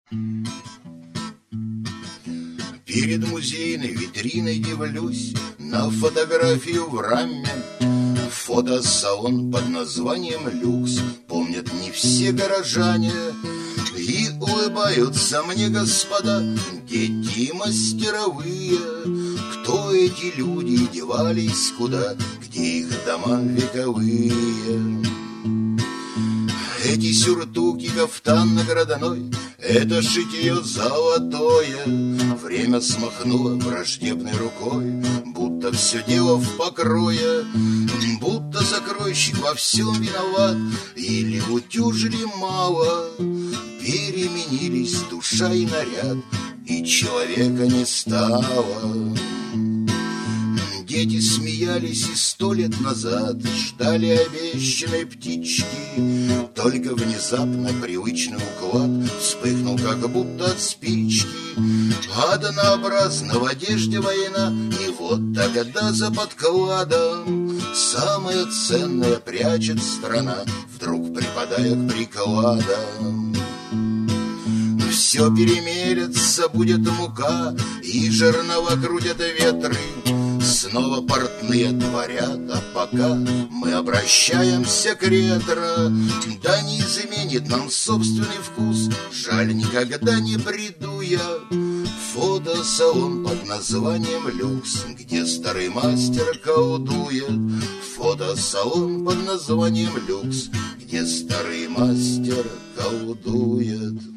Перед музейной витриной дивлюсь на фотографию в раме. Фотосалон под названием «Люкс» помнят не все горожане. И улыбаются мне господа, дети мастеровые. Кто эти люди, девались куда, где их дома вековые? Эти сюртуки, кафтан наградной, это шитье золотое. Время смахнуло враждебной рукой, будто все дело в покрое. Будто закройщик во всем виноват, или утюжили мало. Переменились душа и наряд, и человека не стало. Дети смеялись и 100 лет назад ждали обещанной птички. Только внезапно привычный уклад вспыхнул, как будто от спички. Однообразна в одежде война, и вот тогда за подкладом самое ценное прячет страна, вдруг припадая к прикладам. Все перемелется, будет мука, и жернова крутят ветры. Снова портные творят, а пока мы обращаемся к ретро. Да не изменит нам собственный вкус, жаль, никогда не приду я в фотосалон под названием «Люкс», где старый мастер колдует. Фотосалон под названием «Люкс», где старый мастер колдует.